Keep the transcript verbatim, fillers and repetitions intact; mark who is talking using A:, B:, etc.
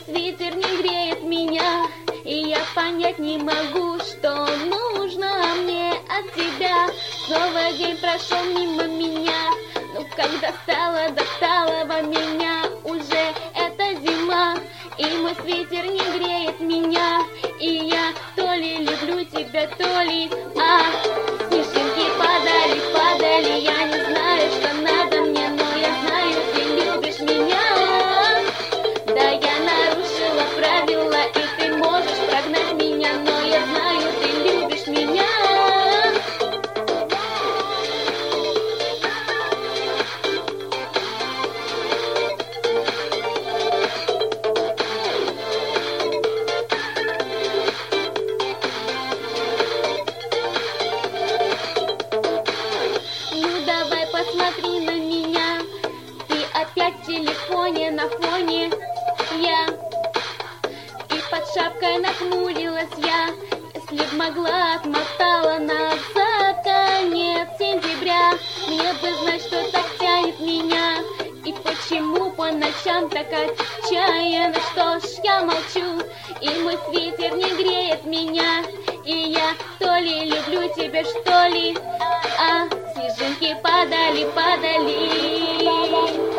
A: свитер не греет меня, и я понять не могу, что нужно мне от тебя. Снова день прошел мимо меня, но когда стало до талого меня, уже это зима, и мой свитер не греет меня, и я то ли люблю тебя, то ли а снежинки падали, падали, я не знаю, что надо мне, но я знаю, ты любишь меня. Да, я нарушила правила, и ты можешь прогнать меня, но я знаю, ты любишь меня. Ну давай посмотри на меня, ты опять в телефоне на фоне, я и под шапкой нахмурилась я, если б могла, отмотала назад конец сентября. Мне бы знать, что так тянет меня, и почему по ночам так отчаянно. Что ж, я молчу, и мой свитер не греет меня, и я то ли люблю тебя, что ли, а снежинки падали, падали.